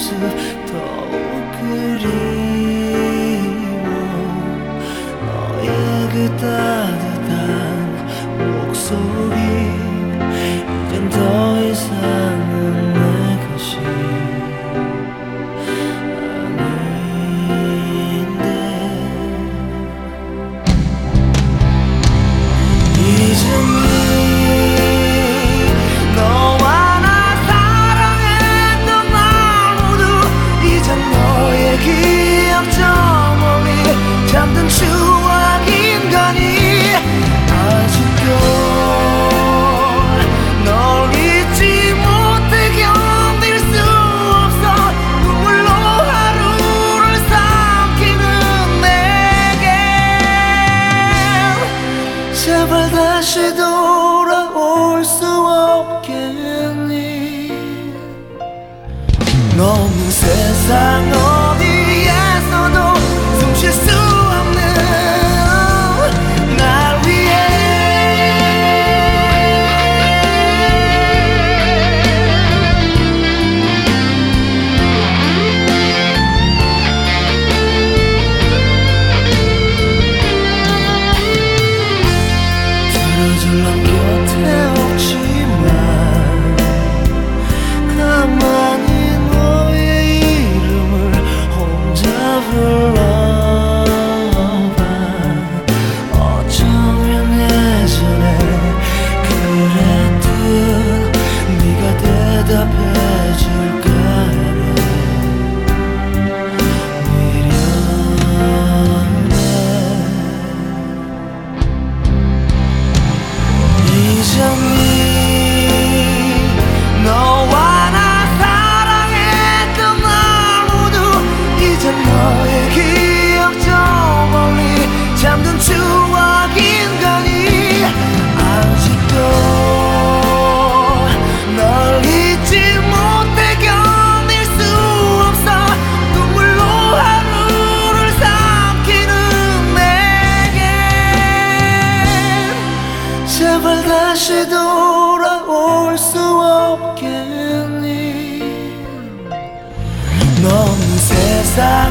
모습 더욱 그리워. 너의 그 따뜻한 목소리 이젠 더 이상은 내 것이 아닌데. 이젠 잠든 추억인 거니. 아직도 널 잊지 못해 견딜 수 없어. 눈물로 하루를 삼키는 내게 제발 다시 돌아올 수 없겠니. 너 없는 세상 어디에서도 숨 쉴 수 넌 곁에 없지만 가만히 너의 이름을 혼자 불러봐. 어쩌면 예전에 그랬듯 네가 대답해줄까 해. 이전이 너와 나 사랑했던 날 모두 이젠 너의 기억 저 멀리 잠든 추억인 거니. 아직도 널 잊지 못해 견딜 수 없어. 눈물로 하루를 삼키는 내게 제발 다시 돌아올 수 없겠니. 너 없는 세상